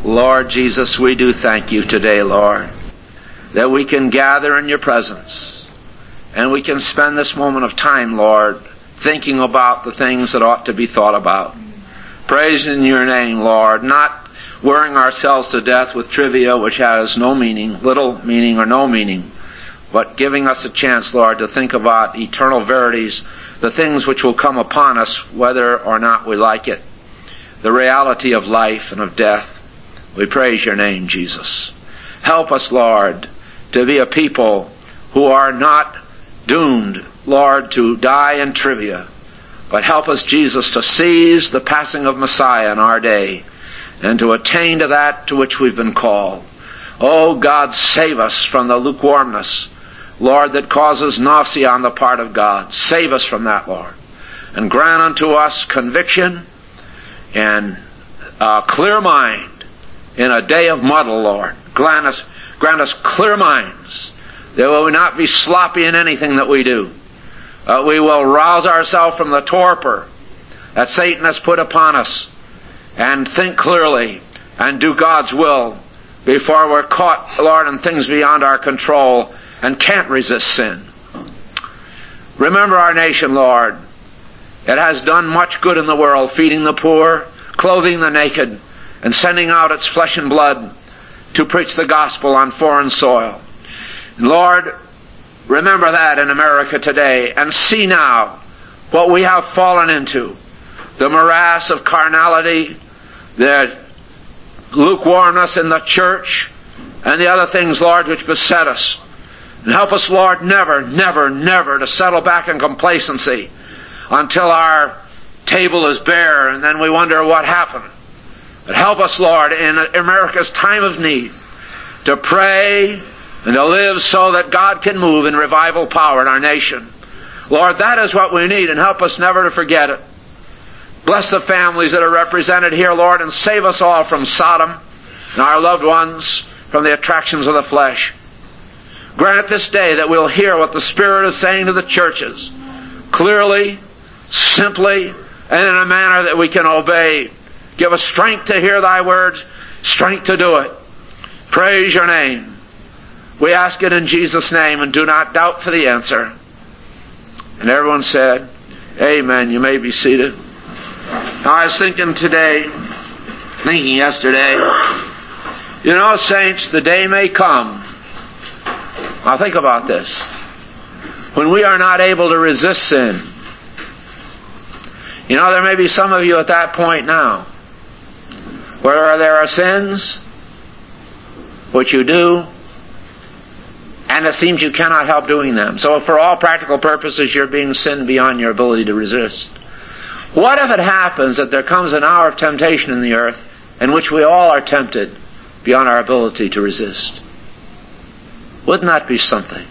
Lord Jesus, we do thank you today, Lord, that we can gather in your presence and we can spend this moment of time, Lord, thinking about the things that ought to be thought about. Praising your name, Lord, not worrying ourselves to death with trivia which has no meaning, little meaning or no meaning, but giving us a chance, Lord, to think about eternal verities, the things which will come upon us whether or not we like it, the reality of life and of death. We praise your name, Jesus. Help us, Lord, to be a people who are not doomed, Lord, to die in trivia, but help us, Jesus, to seize the passing of Messiah in our day and to attain to that to which we've been called. Oh, God, save us from the lukewarmness, Lord, that causes nausea on the part of God. Save us from that, Lord. And grant unto us conviction and a clear mind in a day of muddle, Lord. Grant us clear minds that we will not be sloppy in anything that we do. We will rouse ourselves from the torpor that Satan has put upon us and think clearly and do God's will before we're caught, Lord, in things beyond our control and can't resist sin. Remember our nation, Lord. It has done much good in the world, feeding the poor, clothing the naked, and sending out its flesh and blood to preach the gospel on foreign soil. Lord, remember that in America today, and see now what we have fallen into. The morass of carnality, the lukewarmness in the church, and the other things, Lord, which beset us. And help us, Lord, never, never, never to settle back in complacency until our table is bare and then we wonder what happened. But help us, Lord, in America's time of need to pray and to live so that God can move in revival power in our nation. Lord, that is what we need, and help us never to forget it. Bless the families that are represented here, Lord, and save us all from Sodom and our loved ones from the attractions of the flesh. Grant this day that we'll hear what the Spirit is saying to the churches clearly, simply, and in a manner that we can obey. Give us strength to hear thy words, strength to do it. Praise your name. We ask it in Jesus' name, and do not doubt for the answer. And everyone said, amen. You may be seated. Now, I was thinking yesterday, you know, saints, the day may come. Now think about this. When we are not able to resist sin. You know, there may be some of you at that point now, where there are sins which you do, and it seems you cannot help doing them. So for all practical purposes, you're being sinned beyond your ability to resist. What if it happens that there comes an hour of temptation in the earth in which we all are tempted beyond our ability to resist? Wouldn't that be something?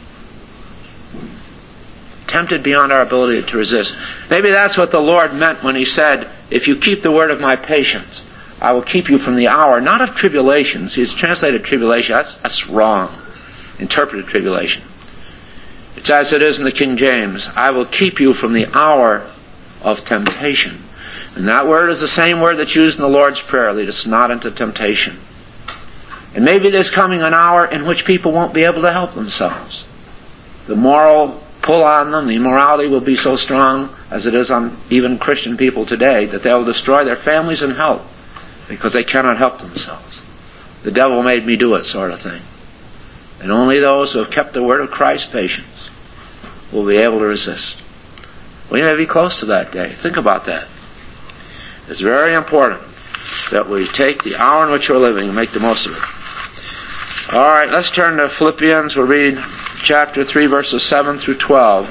Tempted beyond our ability to resist. Maybe that's what the Lord meant when He said, if you keep the word of my patience, I will keep you from the hour, not of tribulations. He's translated tribulation. That's wrong. Interpreted tribulation. It's as it is in the King James. I will keep you from the hour of temptation. And that word is the same word that's used in the Lord's Prayer. Lead us not into temptation. And maybe there's coming an hour in which people won't be able to help themselves. The moral pull on them, the immorality will be so strong, as it is on even Christian people today, that they'll destroy their families and health because they cannot help themselves. The devil made me do it, sort of thing. And only those who have kept the word of Christ's patience will be able to resist. We may be close to that day. Think about that. It's very important that we take the hour in which we're living and make the most of it. All right, let's turn to Philippians. We'll read chapter 3, verses 7 through 12.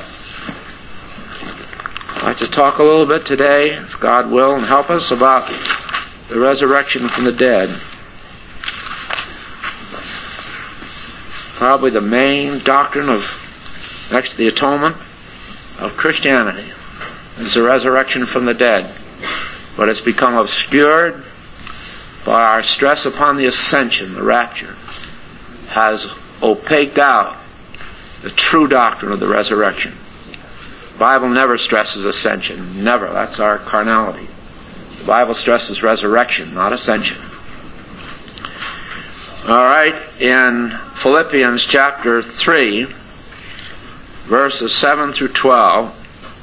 I'd like to talk a little bit today, if God will, and help us about the resurrection from the dead. Probably the main doctrine of, next to the atonement, of Christianity is the resurrection from the dead. But it's become obscured by our stress upon the ascension, the rapture, has opaqued out the true doctrine of the resurrection. The Bible never stresses ascension. Never. That's our carnality. The Bible stresses resurrection, not ascension. All right, in Philippians chapter 3, verses 7 through 12,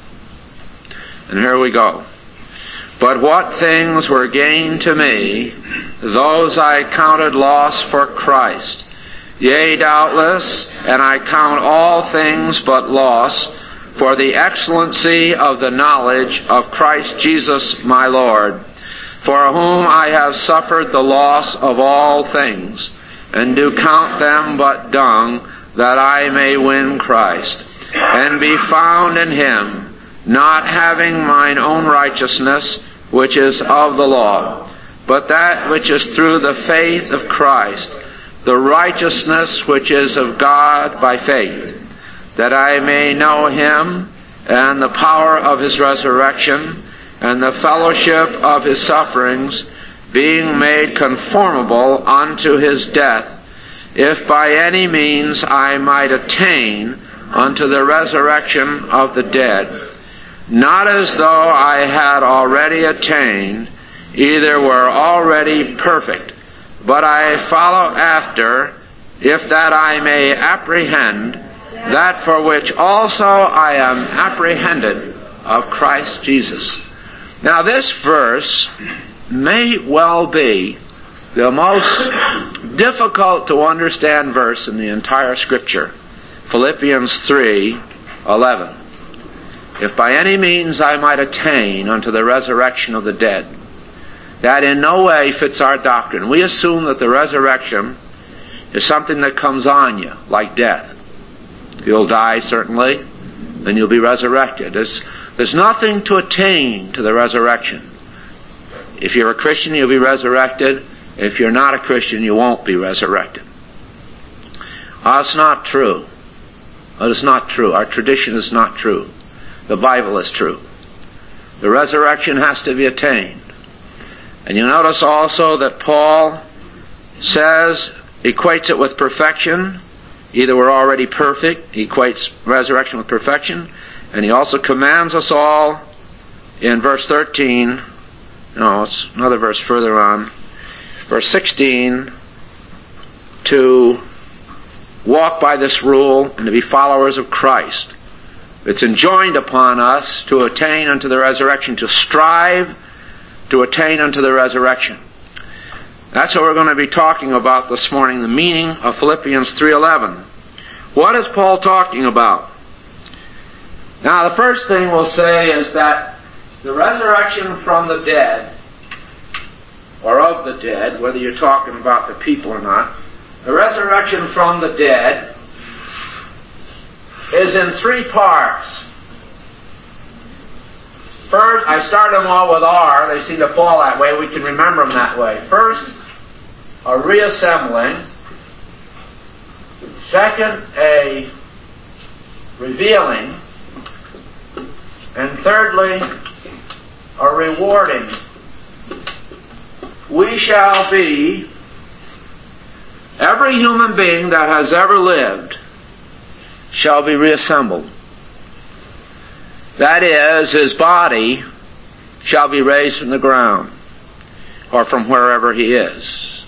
and here we go. But what things were gain to me, those I counted loss for Christ. Yea, doubtless, and I count all things but loss for the excellency of the knowledge of Christ Jesus my Lord, for whom I have suffered the loss of all things, and do count them but dung, that I may win Christ, and be found in Him, not having mine own righteousness, which is of the law, but that which is through the faith of Christ, the righteousness which is of God by faith, that I may know Him, and the power of His resurrection, and the fellowship of His sufferings, being made conformable unto His death, if by any means I might attain unto the resurrection of the dead. Not as though I had already attained, either were already perfect, but I follow after, if that I may apprehend that for which also I am apprehended of Christ Jesus. Now this verse may well be the most difficult to understand verse in the entire Scripture. Philippians 3:11. If by any means I might attain unto the resurrection of the dead. That in no way fits our doctrine. We assume that the resurrection is something that comes on you, like death. You'll die, certainly, then you'll be resurrected. There's nothing to attain to the resurrection. If you're a Christian, you'll be resurrected. If you're not a Christian, you won't be resurrected. That's not true. That is not true. Our tradition is not true. The Bible is true. The resurrection has to be attained. And you notice also that Paul equates it with perfection. Either we're already perfect, he equates resurrection with perfection, and he also commands us all in verse 13, no, it's another verse further on, verse 16, to walk by this rule and to be followers of Christ. It's enjoined upon us to attain unto the resurrection, to strive to attain unto the resurrection. That's what we're going to be talking about this morning, the meaning of Philippians 3:11. What is Paul talking about? Now, the first thing we'll say is that the resurrection from the dead, or of the dead, whether you're talking about the people or not, the resurrection from the dead is in three parts. First, I start them all with R. They seem to fall that way. We can remember them that way. First, a reassembling. Second, a revealing. And thirdly, a rewarding. We shall be, every human being that has ever lived shall be reassembled. That is, his body shall be raised from the ground, or from wherever he is.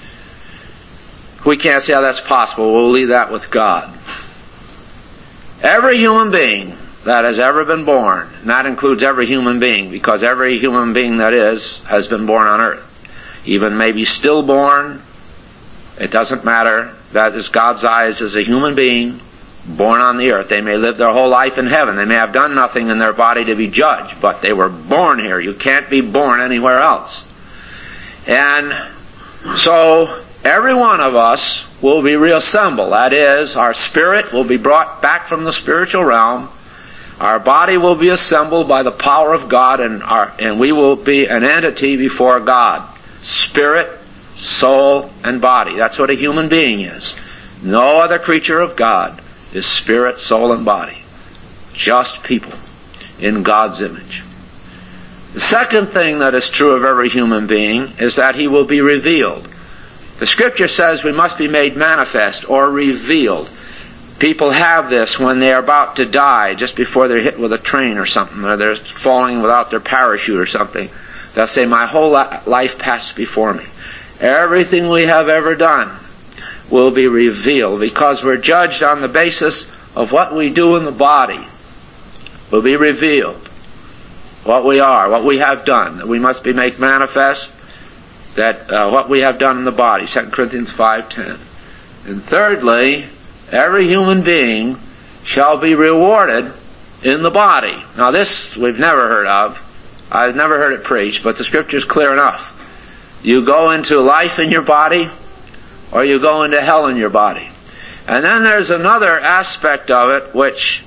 We can't see how that's possible. We'll leave that with God. Every human being that has ever been born, and that includes every human being, because every human being that is has been born on earth. Even maybe stillborn, it doesn't matter. That is God's eyes as a human being born on the earth. They may live their whole life in heaven. They may have done nothing in their body to be judged, but they were born here. You can't be born anywhere else. And so every one of us will be reassembled. That is, our spirit will be brought back from the spiritual realm. Our body will be assembled by the power of God, and we will be an entity before God. Spirit, soul, and body. That's what a human being is. No other creature of God is spirit, soul, and body. Just people in God's image. The second thing that is true of every human being is that he will be revealed. The Scripture says we must be made manifest or revealed. People have this when they're about to die, just before they're hit with a train or something, or they're falling without their parachute or something. They'll say, my whole life passed before me. Everything we have ever done will be revealed, because we're judged on the basis of what we do in the body. Will be revealed. What we are, what we have done. We must be made manifest that what we have done in the body. 2 Corinthians 5:10. And thirdly, every human being shall be rewarded in the body. Now this we've never heard of. I've never heard it preached, but the Scripture's clear enough. You go into life in your body, or you go into hell in your body. And then there's another aspect of it, which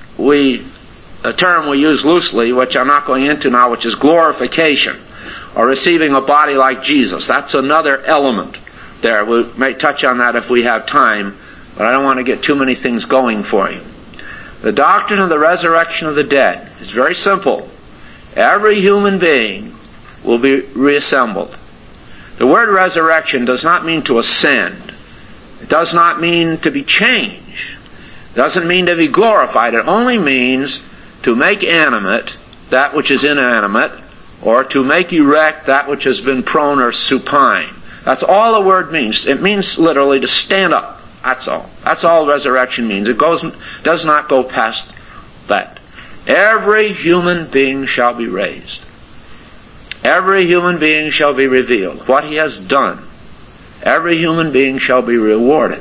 a term we use loosely, which I'm not going into now, which is glorification, or receiving a body like Jesus. That's another element there. We may touch on that if we have time, but I don't want to get too many things going for you. The doctrine of the resurrection of the dead is very simple. Every human being will be reassembled. The word resurrection does not mean to ascend. It does not mean to be changed. It doesn't mean to be glorified. It only means to make animate that which is inanimate, or to make erect that which has been prone or supine. That's all the word means. It means literally to stand up. That's all. That's all resurrection means. It does not go past that. Every human being shall be raised. Every human being shall be revealed. What he has done. Every human being shall be rewarded.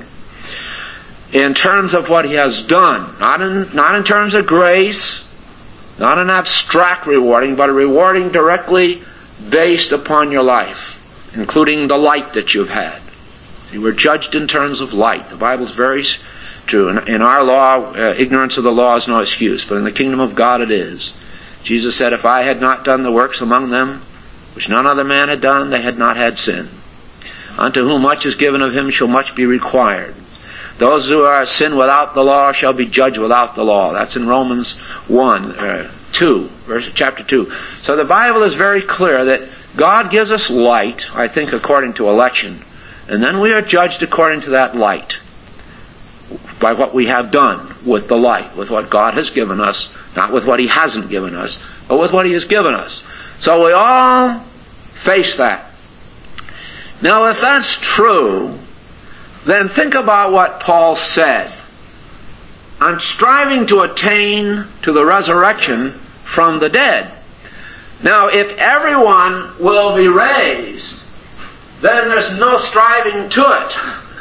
In terms of what he has done. Not in terms of grace. Not an abstract rewarding, but a rewarding directly based upon your life. Including the light that you've had. See, we're judged in terms of light. The Bible's very true. In our law, ignorance of the law is no excuse. But in the kingdom of God it is. Jesus said, if I had not done the works among them, which none other man had done, they had not had sin. Unto whom much is given of him shall much be required. Those who are sin without the law shall be judged without the law. That's in Romans 2, chapter 2. So the Bible is very clear that God gives us light, I think according to election, and then we are judged according to that light, by what we have done with the light, with what God has given us, not with what He hasn't given us, but with what He has given us. So we all face that. Now if that's true, then think about what Paul said. I'm striving to attain to the resurrection from the dead. Now if everyone will be raised, then there's no striving to it.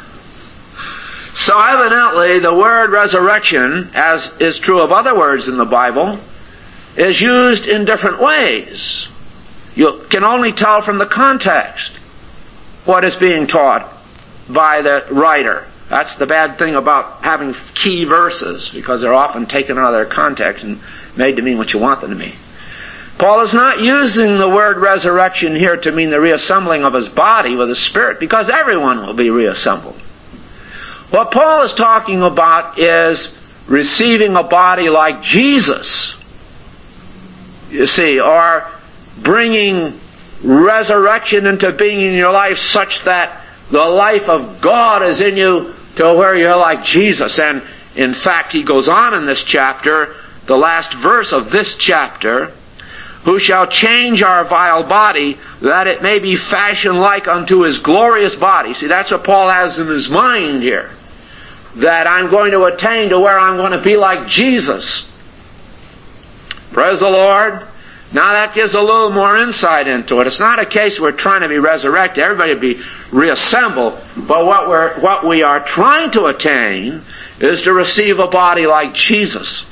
So evidently the word resurrection, as is true of other words in the Bible, is used in different ways. You can only tell from the context what is being taught by the writer. That's the bad thing about having key verses, because they're often taken out of their context and made to mean what you want them to mean. Paul is not using the word resurrection here to mean the reassembling of his body with his spirit, because everyone will be reassembled. What Paul is talking about is receiving a body like Jesus, you see, or bringing resurrection into being in your life such that the life of God is in you to where you're like Jesus. And in fact, he goes on in this chapter, the last verse of this chapter, who shall change our vile body, that it may be fashioned like unto his glorious body. See, that's what Paul has in his mind here. That I'm going to attain to where I'm going to be like Jesus. Praise the Lord. Now that gives a little more insight into it. It's not a case we're trying to be resurrected. Everybody will be reassembled. But what we are trying to attain is to receive a body like Jesus.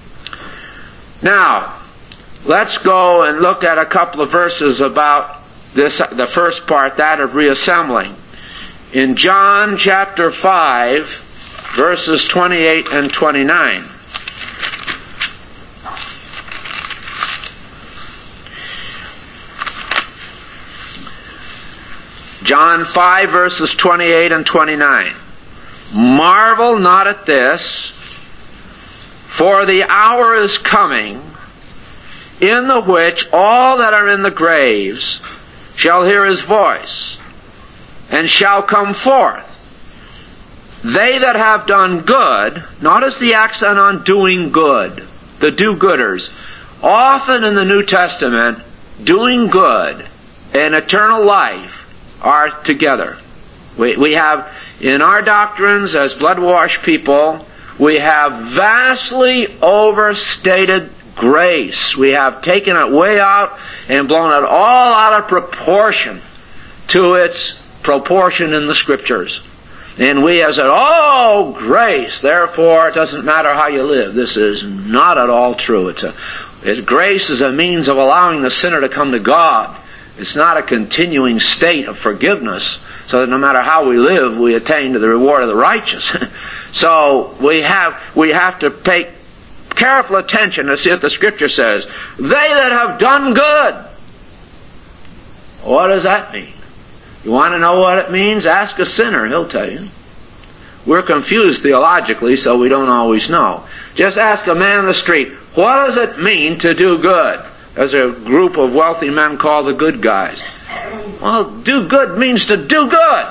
Now, let's go and look at a couple of verses about this, the first part, that of reassembling. In John chapter 5, verses 28 and 29. John 5, verses 28 and 29. Marvel not at this, for the hour is coming, in the which all that are in the graves shall hear his voice, and shall come forth. They that have done good, notice the accent on doing good, the do-gooders. Often in the New Testament, doing good and eternal life are together. We have, in our doctrines as blood-washed people, we have vastly overstated grace. We have taken it way out and blown it all out of proportion to its proportion in the Scriptures. And we have said, oh, grace, therefore it doesn't matter how you live. This is not at all true. Grace is a means of allowing the sinner to come to God. It's not a continuing state of forgiveness, so that no matter how we live, we attain to the reward of the righteous. So we have to pay careful attention to see what the Scripture says. They that have done good. What does that mean? You want to know what it means? Ask a sinner, he'll tell you. We're confused theologically, so we don't always know. Just ask a man in the street, what does it mean to do good? There's a group of wealthy men called the good guys. Well, do good means to do good.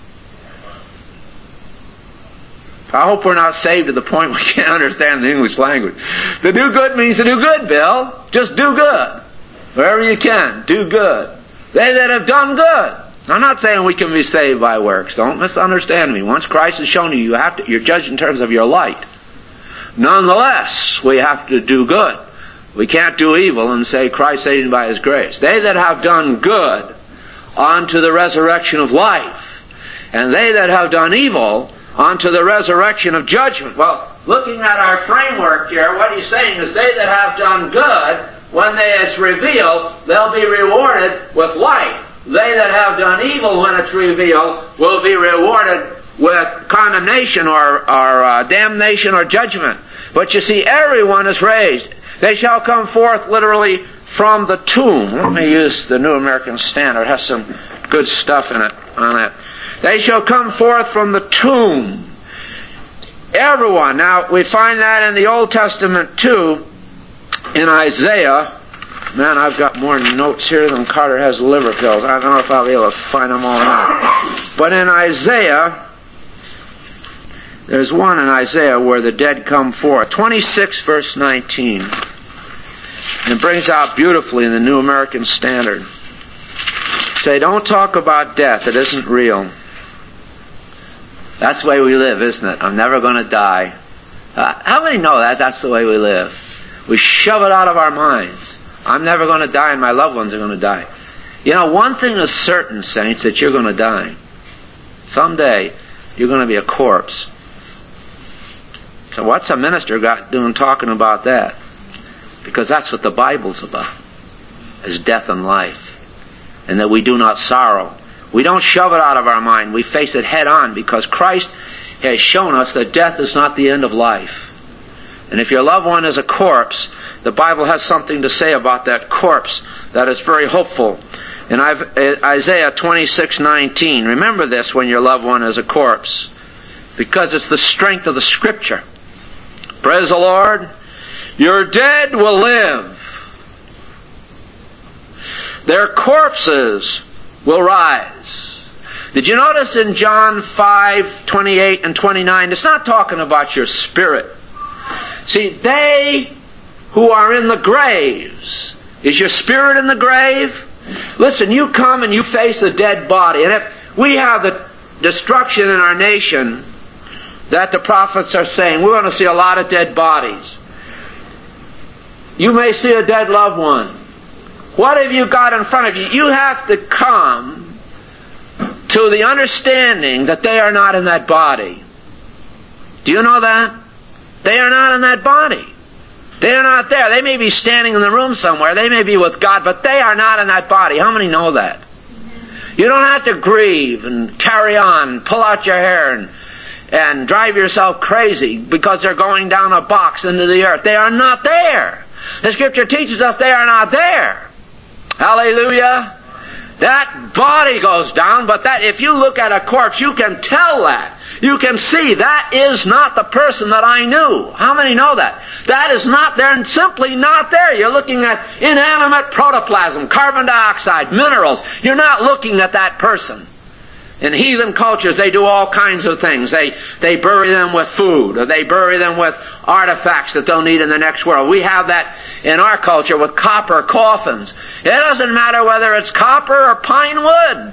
I hope we're not saved to the point we can't understand the English language. To do good means to do good, Bill. Just do good. Wherever you can, do good. They that have done good. I'm not saying we can be saved by works. Don't misunderstand me. Once Christ has shown you, you're judged in terms of your light. Nonetheless, we have to do good. We can't do evil and say Christ saved by His grace. They that have done good unto the resurrection of life, and they that have done evil unto the resurrection of judgment. Well, looking at our framework here, what he's saying is they that have done good, when they is revealed, they'll be rewarded with life. They that have done evil when it's revealed will be rewarded with condemnation or damnation or judgment. But you see, everyone is raised. They shall come forth literally from the tomb. Let me use the New American Standard. It has some good stuff in it on it. They shall come forth from the tomb. Everyone. Now, we find that in the Old Testament too, in Isaiah. Man, I've got more notes here than Carter has liver pills. I don't know if I'll be able to find them all now. But in Isaiah, there's one in Isaiah where the dead come forth. 26 verse 19. And it brings out beautifully in the New American Standard. Say, don't talk about death. It isn't real. That's the way we live, isn't it? I'm never going to die. How many know that? That's the way we live. We shove it out of our minds. I'm never going to die and my loved ones are going to die. You know, one thing is certain, saints, that you're going to die. Someday, you're going to be a corpse. So what's a minister got doing talking about that? Because that's what the Bible's about, is death and life. And that we do not sorrow. We don't shove it out of our mind. We face it head on because Christ has shown us that death is not the end of life. And if your loved one is a corpse, the Bible has something to say about that corpse that is very hopeful. In Isaiah 26:19, remember this when your loved one is a corpse, because it's the strength of the Scripture. Praise the Lord. Your dead will live. Their corpses will rise. Did you notice in John 5:28 and 29, it's not talking about your spirit. See, they who are in the graves, is your spirit in the grave? Listen, you come and you face a dead body. And if we have the destruction in our nation that the prophets are saying, we're going to see a lot of dead bodies. You may see a dead loved one. What have you got in front of you? You have to come to the understanding that they are not in that body. Do you know that? They are not in that body. They are not there. They may be standing in the room somewhere. They may be with God, but they are not in that body. How many know that? You don't have to grieve and carry on, pull out your hair and drive yourself crazy because they're going down a box into the earth. They are not there. The Scripture teaches us they are not there. Hallelujah. That body goes down, but that if you look at a corpse, you can tell that. You can see that is not the person that I knew. How many know that? That is not there and simply not there. You're looking at inanimate protoplasm, carbon dioxide, minerals. You're not looking at that person. In heathen cultures, they do all kinds of things. They bury them with food, or they bury them with artifacts that they'll need in the next world. We have that in our culture with copper coffins. It doesn't matter whether it's copper or pine wood.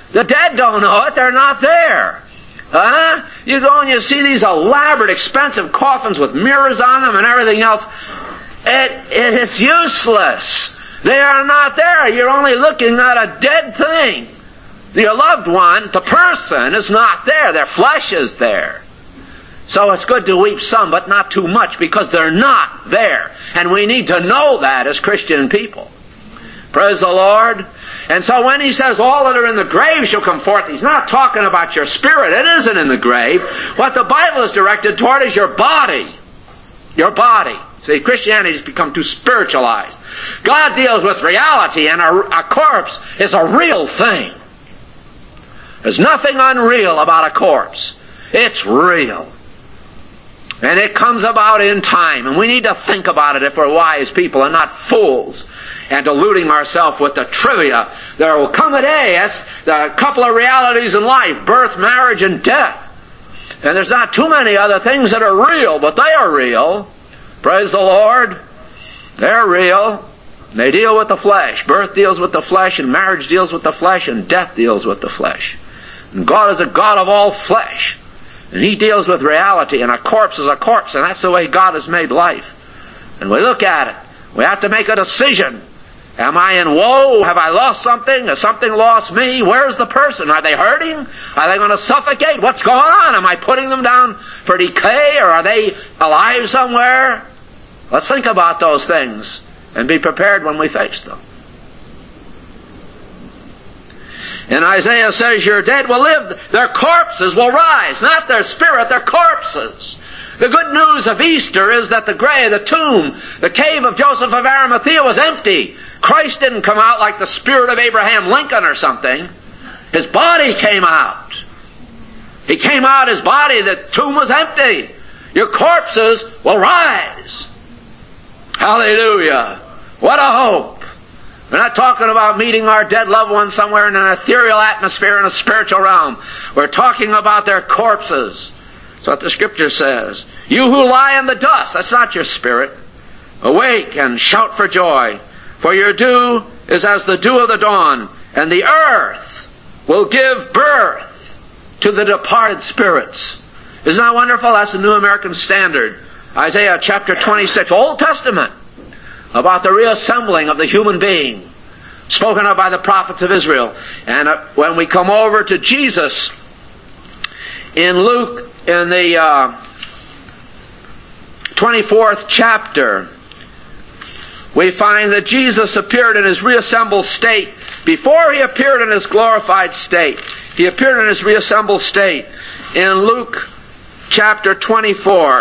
The dead don't know it. They're not there. You go and you see these elaborate, expensive coffins with mirrors on them and everything else. It's useless. They are not there. You're only looking at a dead thing. Your loved one, the person, is not there. Their flesh is there. So it's good to weep some, but not too much, because they're not there. And we need to know that as Christian people. Praise the Lord. And so when he says all that are in the grave shall come forth, he's not talking about your spirit. It isn't in the grave. What the Bible is directed toward is your body. Your body. See, Christianity has become too spiritualized. God deals with reality, and a corpse is a real thing. There's nothing unreal about a corpse. It's real. And it comes about in time. And we need to think about it if we're wise people and not fools and deluding ourselves with the trivia. There will come a day, that's the couple of realities in life, birth, marriage, and death. And there's not too many other things that are real, but they are real. Praise the Lord. They're real. They deal with the flesh. Birth deals with the flesh, and marriage deals with the flesh, and death deals with the flesh. And God is a God of all flesh. And He deals with reality, and a corpse is a corpse, and that's the way God has made life. And we look at it. We have to make a decision. Am I in woe? Have I lost something? Has something lost me? Where's the person? Are they hurting? Are they going to suffocate? What's going on? Am I putting them down for decay, or are they alive somewhere? Let's think about those things and be prepared when we face them. And Isaiah says, your dead will live, their corpses will rise, not their spirit, their corpses. The good news of Easter is that the grave, the tomb, the cave of Joseph of Arimathea was empty. Christ didn't come out like the spirit of Abraham Lincoln or something. His body came out. He came out, his body, the tomb was empty. Your corpses will rise. Hallelujah. What a hope. We're not talking about meeting our dead loved ones somewhere in an ethereal atmosphere in a spiritual realm. We're talking about their corpses. That's what the Scripture says. You who lie in the dust, that's not your spirit. Awake and shout for joy, for your dew is as the dew of the dawn, and the earth will give birth to the departed spirits. Isn't that wonderful? That's the New American Standard. Isaiah chapter 26, Old Testament, about the reassembling of the human being, spoken of by the prophets of Israel. And when we come over to Jesus in Luke, in the 24th chapter, we find that Jesus appeared in his reassembled state. Before he appeared in his glorified state, he appeared in his reassembled state. In Luke chapter 24,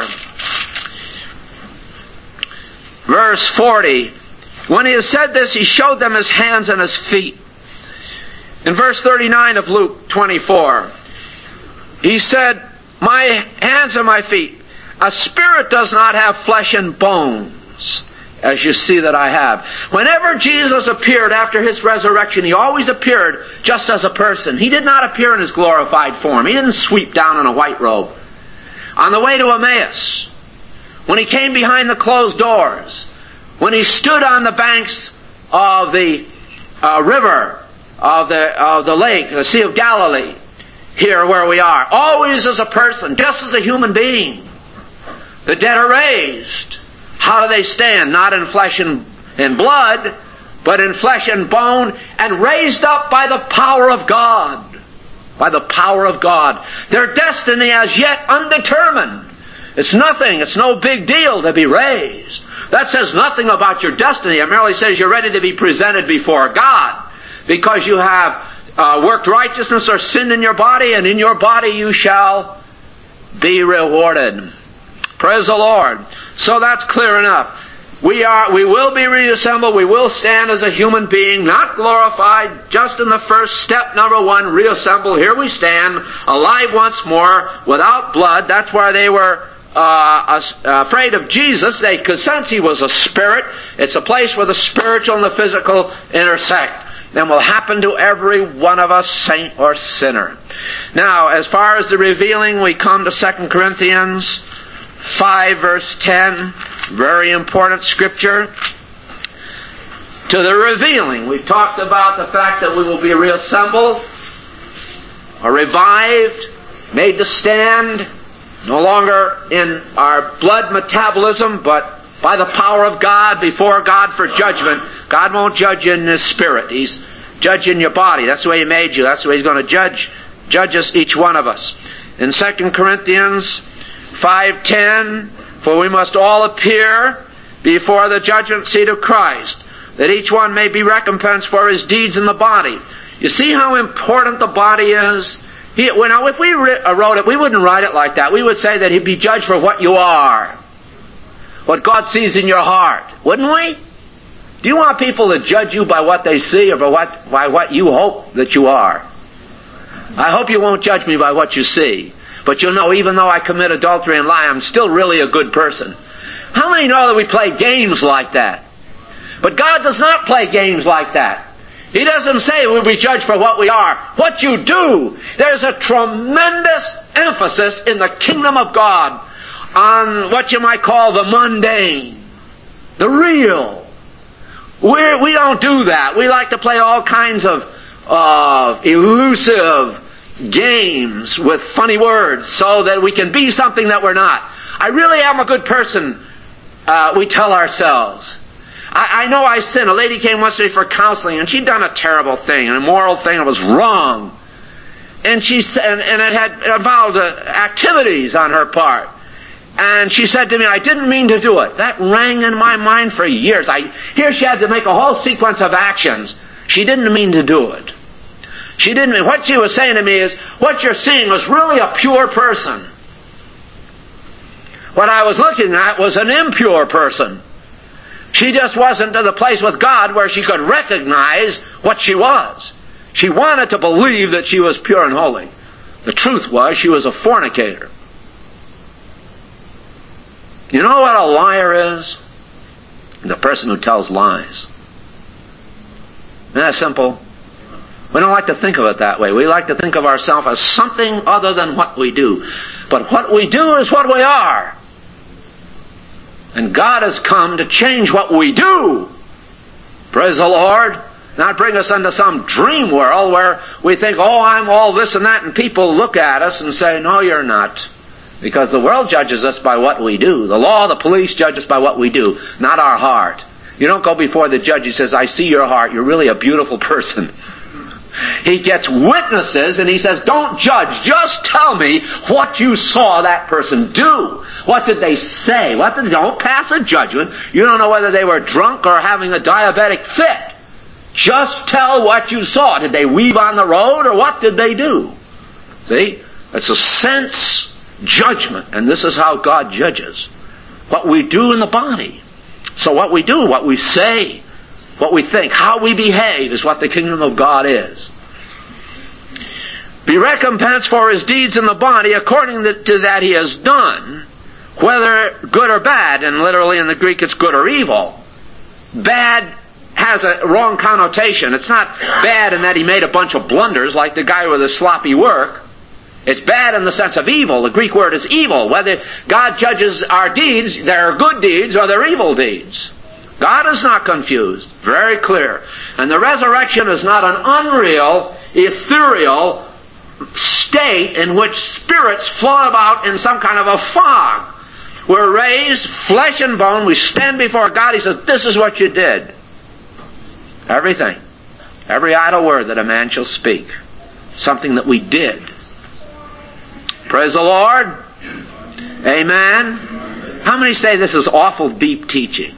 verse 40, when he had said this, he showed them his hands and his feet. In verse 39 of Luke 24, he said, my hands and my feet. A spirit does not have flesh and bones, as you see that I have. Whenever Jesus appeared after his resurrection, he always appeared just as a person. He did not appear in his glorified form. He didn't sweep down in a white robe. On the way to Emmaus, when he came behind the closed doors, when he stood on the banks of the river, of the lake, the Sea of Galilee, here where we are, always as a person, just as a human being. The dead are raised. How do they stand? Not in flesh and blood, but in flesh and bone, and raised up by the power of God. By the power of God. Their destiny as yet undetermined. It's nothing. It's no big deal to be raised. That says nothing about your destiny. It merely says you're ready to be presented before God because you have worked righteousness or sinned in your body, and in your body you shall be rewarded. Praise the Lord. So that's clear enough. We will be reassembled. We will stand as a human being, not glorified, just in the first step, number one, reassembled. Here we stand, alive once more, without blood. That's why they were afraid of Jesus. They could sense he was a spirit. It's a place where the spiritual and the physical intersect. And will happen to every one of us, saint or sinner. Now, as far as the revealing, we come to 2 Corinthians 5 verse 10. Very important scripture. To the revealing. We've talked about the fact that we will be reassembled. are revived, made to stand, no longer in our blood metabolism, but by the power of God, before God for judgment. God won't judge you in His spirit. He's judging your body. That's the way He made you. That's the way He's going to judge us, each one of us. In 2 Corinthians 5:10, for we must all appear before the judgment seat of Christ, that each one may be recompensed for his deeds in the body. You see how important the body is? Now, if we wrote it, we wouldn't write it like that. We would say that He'd be judged for what you are, what God sees in your heart, wouldn't we? Do you want people to judge you by what they see or by what you hope that you are? I hope you won't judge me by what you see. But you'll know, even though I commit adultery and lie, I'm still really a good person. How many know that we play games like that? But God does not play games like that. He doesn't say we'll be judged for what we are. What you do. There's a tremendous emphasis in the kingdom of God on what you might call the mundane, the real. We don't do that. We like to play all kinds of elusive games with funny words so that we can be something that we're not. I really am a good person, we tell ourselves. I know I sin. A lady came once to me for counseling, and she'd done a terrible thing, an immoral thing. It was wrong. And she said, and it involved activities on her part. And she said to me, I didn't mean to do it. That rang in my mind for years. Here she had to make a whole sequence of actions. She didn't mean to do it. She didn't mean. What she was saying to me is, what you're seeing was really a pure person. What I was looking at was an impure person. She just wasn't to the place with God where she could recognize what she was. She wanted to believe that she was pure and holy. The truth was, she was a fornicator. You know what a liar is? The person who tells lies. Isn't that simple? We don't like to think of it that way. We like to think of ourselves as something other than what we do. But what we do is what we are. And God has come to change what we do. Praise the Lord. Not bring us into some dream world where we think, oh, I'm all this and that, and people look at us and say, no, you're not. Because the world judges us by what we do. The law, the police judge us by what we do, not our heart. You don't go before the judge. He says, I see your heart. You're really a beautiful person. He gets witnesses and he says, don't judge. Just tell me what you saw that person do. What did they say? Don't pass a judgment. You don't know whether they were drunk or having a diabetic fit. Just tell what you saw. Did they weave on the road or what did they do? See? It's a sense judgment. And this is how God judges. What we do in the body. So what we do, what we say, what we think, how we behave is what the kingdom of God is. Be recompensed for his deeds in the body according to that he has done, whether good or bad, and literally in the Greek it's good or evil. Bad has a wrong connotation. It's not bad in that he made a bunch of blunders like the guy with the sloppy work. It's bad in the sense of evil. The Greek word is evil. Whether God judges our deeds, they're good deeds or they're evil deeds. God is not confused. Very clear. And the resurrection is not an unreal, ethereal state in which spirits float about in some kind of a fog. We're raised, flesh and bone. We stand before God. He says, this is what you did. Everything. Every idle word that a man shall speak. Something that we did. Praise the Lord. Amen. How many say this is awful deep teaching?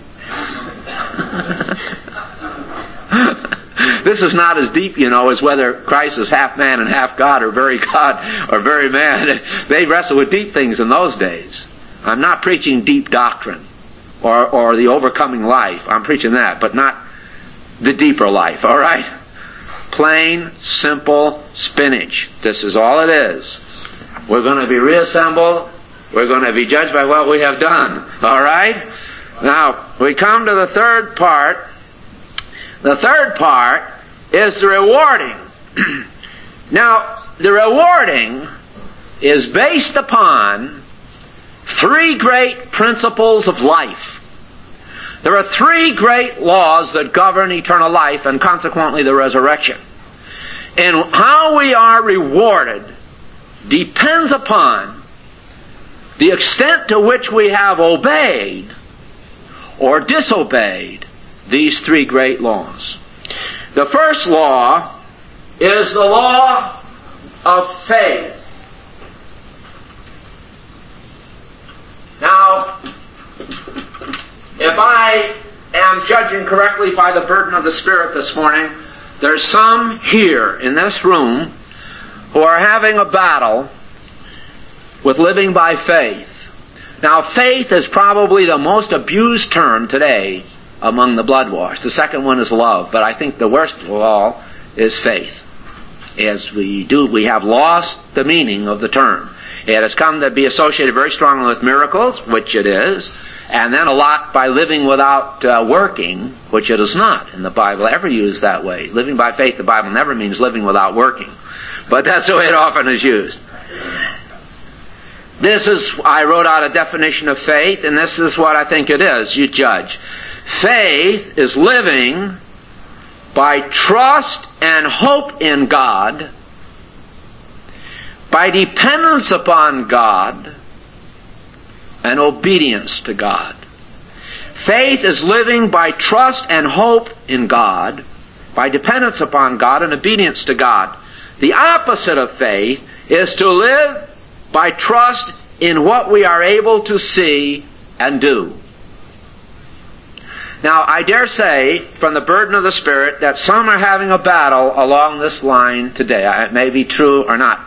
This is not as deep, as whether Christ is half man and half God, or very God or very man. They wrestled with deep things in those days. I'm not preaching deep doctrine or the overcoming life. I'm preaching that, but not the deeper life, all right? Plain, simple spinach. This is all it is. We're going to be reassembled. We're going to be judged by what we have done, all right? Now, we come to the third part. The third part is the rewarding. Now, the rewarding is based upon three great principles of life. There are three great laws that govern eternal life and consequently the resurrection. And how we are rewarded depends upon the extent to which we have obeyed or disobeyed these three great laws. The first law is the law of faith. Now, if I am judging correctly by the burden of the Spirit this morning, there's some here in this room who are having a battle with living by faith. Now, faith is probably the most abused term today among the blood-washed. The second one is love, but I think the worst of all is faith. As we have lost the meaning of the term. It has come to be associated very strongly with miracles, which it is, and then a lot by living without working, which it is not in the Bible ever used that way. Living by faith, the Bible never means living without working. But that's the way it often is used. I wrote out a definition of faith, and this is what I think it is. You judge. Faith is living by trust and hope in God, by dependence upon God, and obedience to God. Faith is living by trust and hope in God, by dependence upon God and obedience to God. The opposite of faith is to live by trust in what we are able to see and do. Now, I dare say, from the burden of the Spirit, that some are having a battle along this line today. It may be true or not.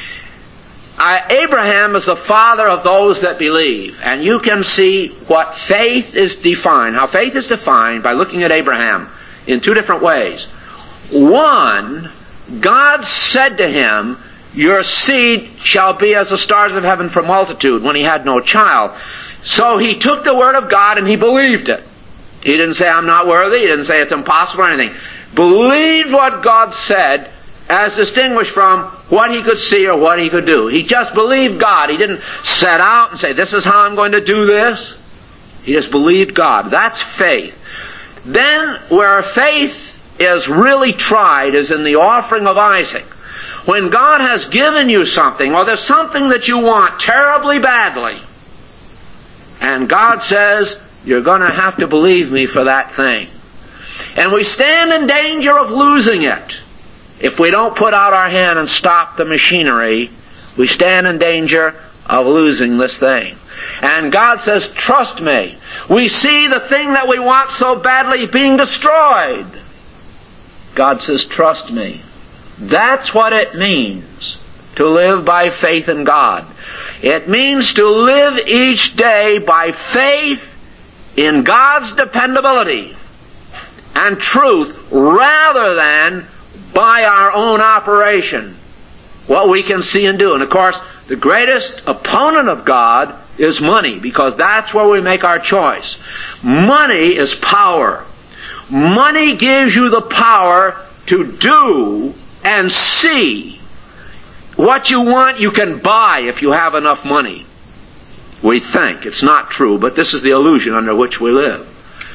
Abraham is the father of those that believe. And you can see what faith is defined, how faith is defined by looking at Abraham in two different ways. One, God said to him, your seed shall be as the stars of heaven for multitude, when he had no child. So he took the word of God and he believed it. He didn't say, I'm not worthy. He didn't say it's impossible or anything. Believed what God said, as distinguished from what he could see or what he could do. He just believed God. He didn't set out and say, this is how I'm going to do this. He just believed God. That's faith. Then, where faith is really tried is in the offering of Isaac. When God has given you something, or there's something that you want terribly badly, and God says, you're going to have to believe me for that thing. And we stand in danger of losing it. If we don't put out our hand and stop the machinery, we stand in danger of losing this thing. And God says, trust me. We see the thing that we want so badly being destroyed. God says, trust me. That's what it means to live by faith in God. It means to live each day by faith in God's dependability and truth rather than by our own operation, what we can see and do. And of course, the greatest opponent of God is money, because that's where we make our choice. Money is power. Money gives you the power to do and see. What you want you can buy if you have enough money. We think. It's not true, but this is the illusion under which we live.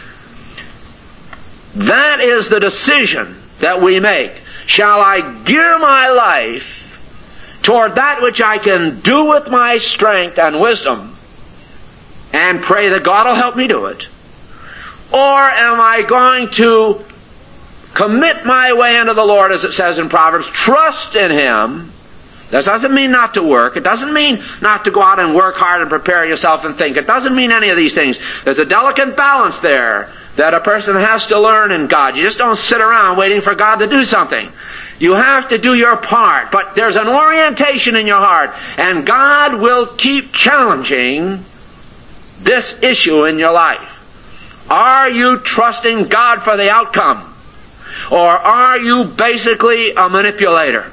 That is the decision that we make. Shall I gear my life toward that which I can do with my strength and wisdom and pray that God will help me do it? Or am I going to commit my way unto the Lord, as it says in Proverbs, trust in Him? That doesn't mean not to work. It doesn't mean not to go out and work hard and prepare yourself and think. It doesn't mean any of these things. There's a delicate balance there that a person has to learn in God. You just don't sit around waiting for God to do something. You have to do your part. But there's an orientation in your heart, and God will keep challenging this issue in your life. Are you trusting God for the outcome? Or are you basically a manipulator?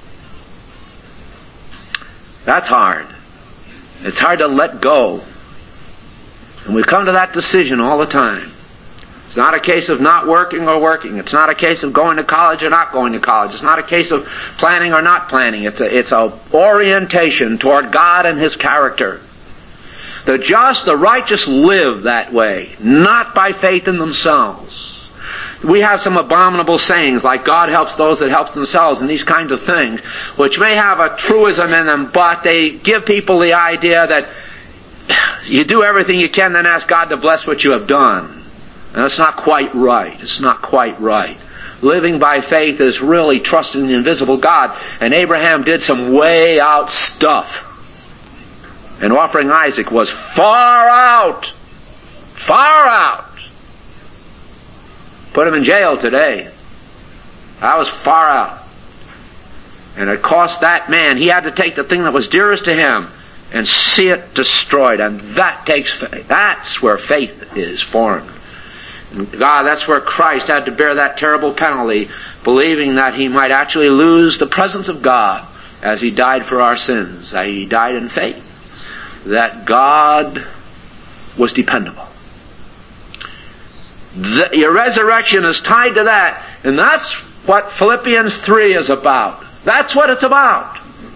That's hard. It's hard to let go. And we come to that decision all the time. It's not a case of not working or working. It's not a case of going to college or not going to college. It's not a case of planning or not planning. It's a orientation toward God and His character. The just, the righteous live that way, not by faith in themselves. we have some abominable sayings like God helps those that help themselves and these kinds of things, which may have a truism in them, but they give people the idea that you do everything you can, then ask God to bless what you have done. And that's not quite right. It's not quite right. Living by faith is really trusting the invisible God. And Abraham did some way out stuff. And offering Isaac was far out. Far out. Put him in jail today. That was far out. And it cost that man, he had to take the thing that was dearest to him and see it destroyed. And that takes faith. That's where faith is formed. God, that's where Christ had to bear that terrible penalty, believing that he might actually lose the presence of God as he died for our sins. That he died in faith. That God was dependable. Your resurrection is tied to that. And that's what Philippians 3 is about. That's what it's about.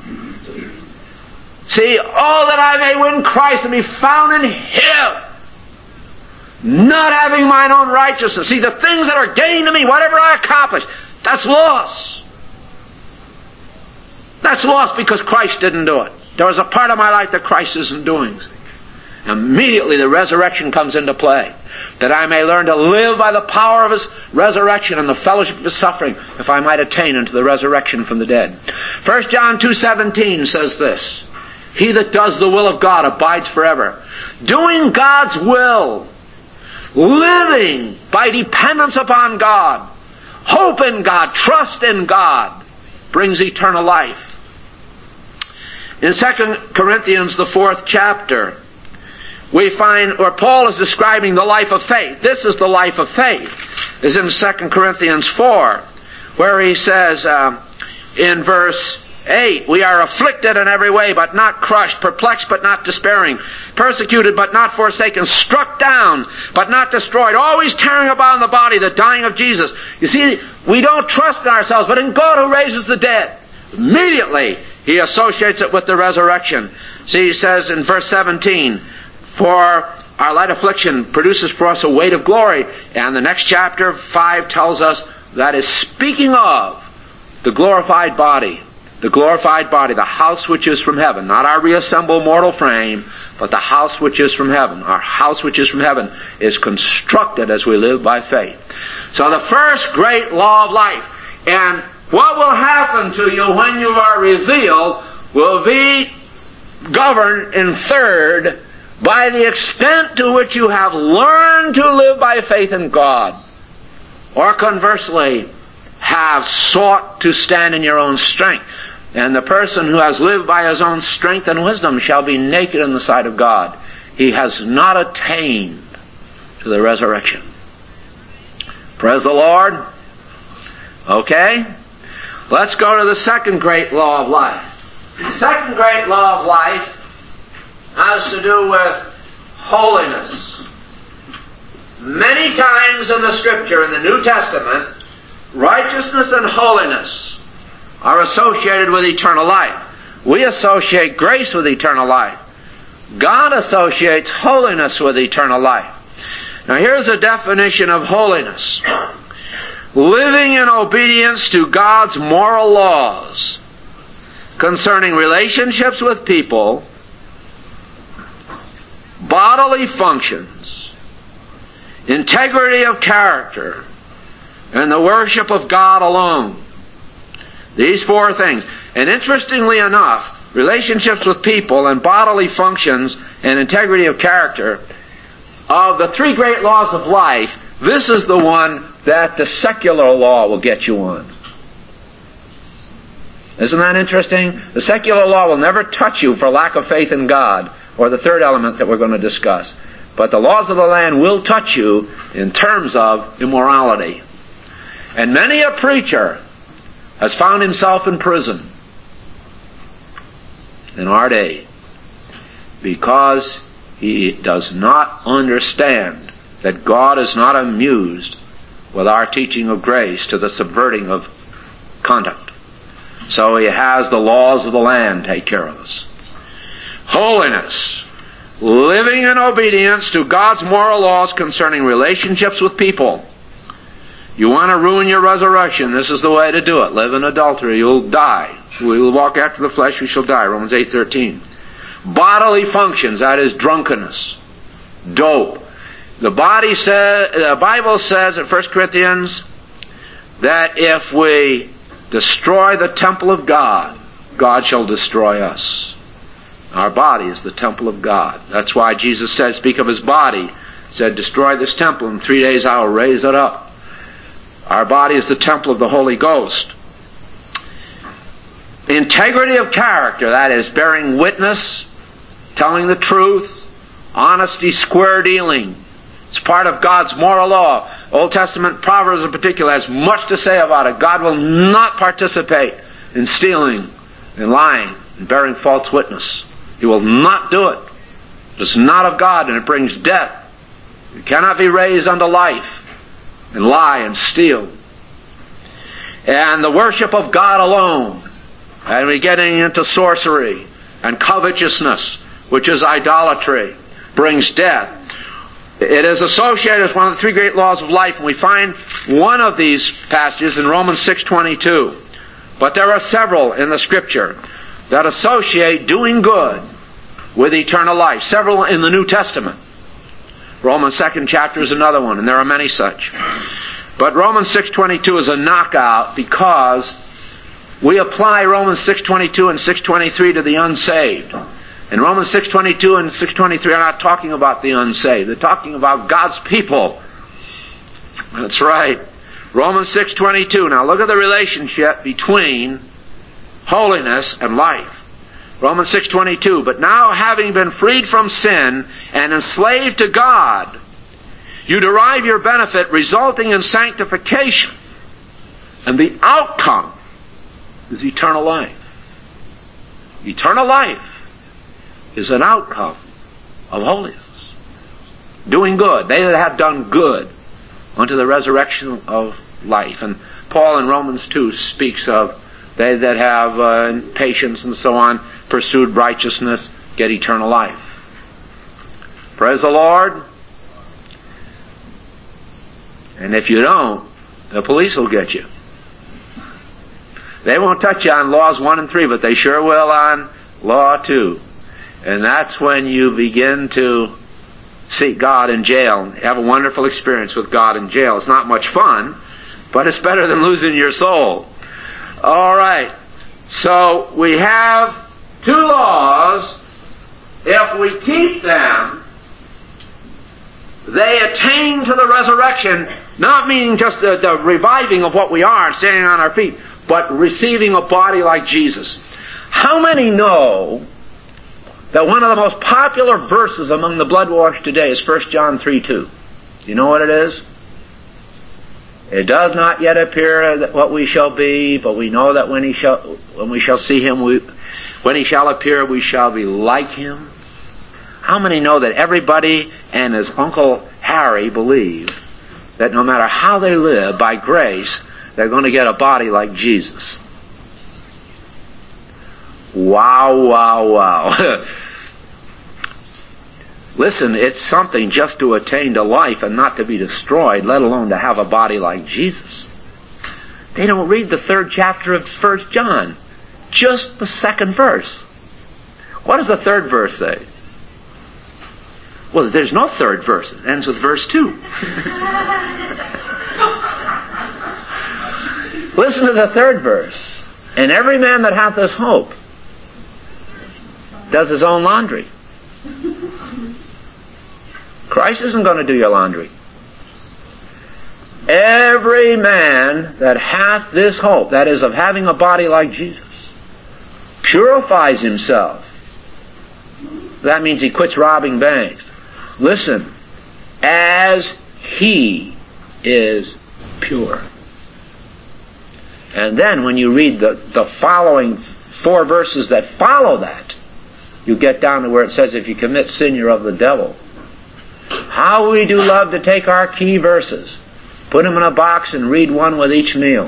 See, oh, that I may win Christ and be found in Him, not having mine own righteousness. See, the things that are gain to me, whatever I accomplish, that's loss. That's loss because Christ didn't do it. There was a part of my life that Christ isn't doing. Immediately the resurrection comes into play. That I may learn to live by the power of His resurrection and the fellowship of His suffering, if I might attain unto the resurrection from the dead. 1 John 2:17 says this: He that does the will of God abides forever. Doing God's will, living by dependence upon God, hope in God, trust in God, brings eternal life. In 2 Corinthians, the 4th chapter, we find where Paul is describing the life of faith. This is the life of faith. Is in 2 Corinthians 4, where he says in verse 8, we are afflicted in every way, but not crushed, perplexed, but not despairing, persecuted, but not forsaken, struck down, but not destroyed, always carrying about in the body the dying of Jesus. You see, we don't trust in ourselves, but in God who raises the dead. Immediately, he associates it with the resurrection. See, he says in verse 17, for our light affliction produces for us a weight of glory. And the next chapter, 5, tells us that is speaking of the glorified body. The glorified body, the house which is from heaven. Not our reassembled mortal frame, but the house which is from heaven. Our house which is from heaven is constructed as we live by faith. So the first great law of life. And what will happen to you when you are revealed will be governed in third by the extent to which you have learned to live by faith in God, or conversely, have sought to stand in your own strength. And the person who has lived by his own strength and wisdom shall be naked in the sight of God. He has not attained to the resurrection. Praise the Lord. Okay? Let's go to the second great law of life. The second great law of life has to do with holiness. Many times in the Scripture, in the New Testament, righteousness and holiness are associated with eternal life. We associate grace with eternal life. God associates holiness with eternal life. Now here's a definition of holiness. Living in obedience to God's moral laws concerning relationships with people, bodily functions, integrity of character, and the worship of God alone. These 4 things. And interestingly enough, relationships with people and bodily functions and integrity of character, of the 3 great laws of life, this is the one that the secular law will get you on. Isn't that interesting? The secular law will never touch you for lack of faith in God, or the third element that we're going to discuss. But the laws of the land will touch you in terms of immorality. And many a preacher has found himself in prison in our day because he does not understand that God is not amused with our teaching of grace to the subverting of conduct. So he has the laws of the land take care of us. Holiness. Living in obedience to God's moral laws concerning relationships with people You want to ruin your resurrection, this is the way to do it. Live in adultery, you'll die. We will walk after the flesh, we shall die. Romans 8:13. Bodily functions, that is drunkenness, dope. The Bible says in 1 Corinthians that if we destroy the temple of God, God shall destroy us. Our body is the temple of God. That's why Jesus said, speak of His body, said, destroy this temple, in 3 days I will raise it up. Our body is the temple of the Holy Ghost. Integrity of character, that is, bearing witness, telling the truth, honesty, square dealing. It's part of God's moral law. Old Testament Proverbs in particular has much to say about it. God will not participate in stealing, in lying, in bearing false witness. He will not do it. It's not of God, and it brings death. You cannot be raised unto life and lie and steal. And the worship of God alone. And we're getting into sorcery and covetousness, which is idolatry, brings death. It is associated with one of the three great laws of life, and we find one of these passages in Romans 6:22. But there are several in the Scripture that associate doing good with eternal life. Several in the New Testament. Romans 2nd chapter is another one, and there are many such. But Romans 6:22 is a knockout because we apply Romans 6:22 and 6:23 to the unsaved. And Romans 6:22 and 6:23 are not talking about the unsaved. They're talking about God's people. That's right. Romans 6:22. Now look at the relationship between holiness and life. Romans 6:22. But now, having been freed from sin and enslaved to God, you derive your benefit resulting in sanctification. And the outcome is eternal life. Eternal life is an outcome of holiness. Doing good. They that have done good unto the resurrection of life. And Paul in Romans 2 speaks of they that have patience and so on, pursued righteousness, get eternal life. Praise the Lord. And if you don't, the police will get you. They won't touch you on laws 1 and 3, but they sure will on law 2. And that's when you begin to seek God in jail. Have a wonderful experience with God in jail. It's not much fun, but it's better than losing your soul. All right. So we have 2 laws. If we keep them, they attain to the resurrection, not meaning just the reviving of what we are, standing on our feet, but receiving a body like Jesus. How many know that one of the most popular verses among the blood-washed today is 1 John 3:2? You know what it is? It does not yet appear what we shall be, but we know that when we shall see Him, when He shall appear, we shall be like Him. How many know that everybody and his Uncle Harry believe that no matter how they live, by grace, they're going to get a body like Jesus? Wow, wow, wow. Listen, it's something just to attain to life and not to be destroyed, let alone to have a body like Jesus. They don't read the 3rd chapter of 1 John. Just the 2nd verse. What does the 3rd verse say? Well, there's no 3rd verse. It ends with verse 2. Listen to the 3rd verse. And every man that hath this hope does his own laundry. Christ isn't going to do your laundry. Every man that hath this hope, that is, of having a body like Jesus, purifies himself. That means he quits robbing banks. Listen, as he is pure. And then when you read the following 4 verses that follow that, you get down to where it says, if you commit sin, you're of the devil. How we do love to take our key verses, put them in a box and read one with each meal.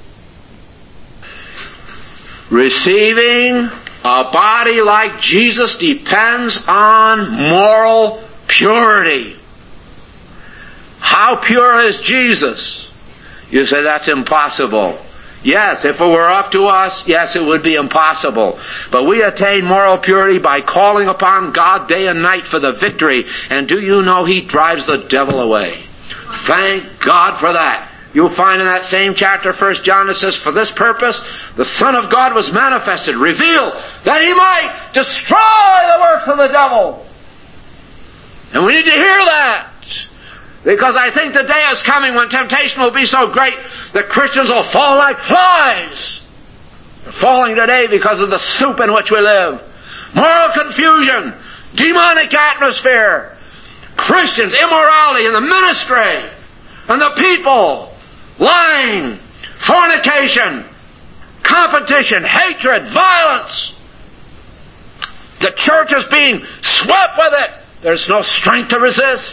Receiving a body like Jesus depends on moral purity. How pure is Jesus? You say that's impossible. Yes, if it were up to us, yes, it would be impossible. But we attain moral purity by calling upon God day and night for the victory. And do you know He drives the devil away? Thank God for that. You'll find in that same chapter, 1 John, it says, for this purpose the Son of God was manifested, revealed, that He might destroy the works of the devil. And we need to hear that. Because I think the day is coming when temptation will be so great that Christians will fall like flies. They're falling today because of the soup in which we live. Moral confusion, demonic atmosphere, Christians, immorality in the ministry, and the people, lying, fornication, competition, hatred, violence. The church is being swept with it. There's no strength to resist.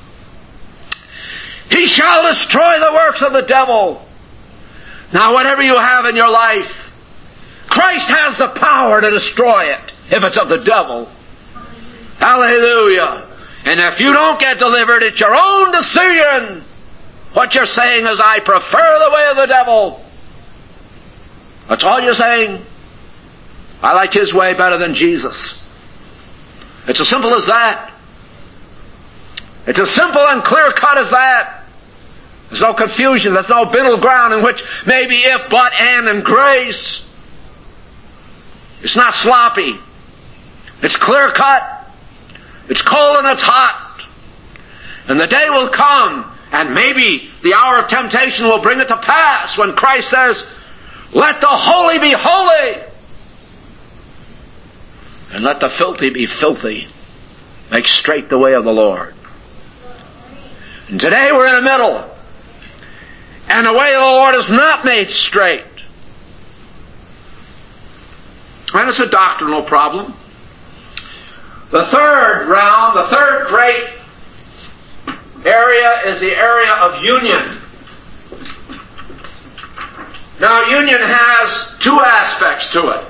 He shall destroy the works of the devil. Now, whatever you have in your life, Christ has the power to destroy it if it's of the devil. Hallelujah. And if you don't get delivered, it's your own decision. What you're saying is, I prefer the way of the devil. That's all you're saying. I like his way better than Jesus. It's as simple as that. It's as simple and clear cut as that. There's no confusion. There's no middle ground in which maybe if, but, and grace. It's not sloppy. It's clear cut. It's cold and it's hot. And the day will come, and maybe the hour of temptation will bring it to pass when Christ says, let the holy be holy, and let the filthy be filthy. Make straight the way of the Lord. And today we're in the middle. And the way of the Lord is not made straight. And it's a doctrinal problem. The third realm, the third great area is the area of union. Now, union has two aspects to it.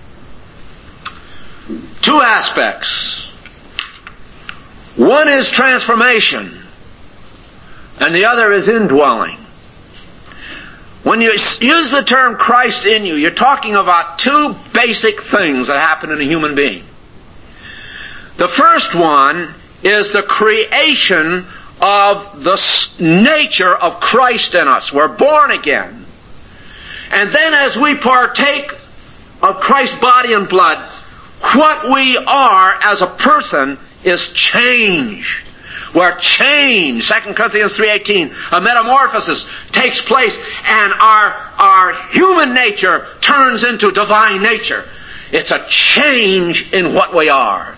Two aspects. One is transformation, and the other is indwelling. When you use the term Christ in you, you're talking about two basic things that happen in a human being. The first one is the creation of the nature of Christ in us. We're born again. And then as we partake of Christ's body and blood, what we are as a person is changed. We're changed. 2 Corinthians 3:18, a metamorphosis takes place, and our human nature turns into divine nature. It's a change in what we are.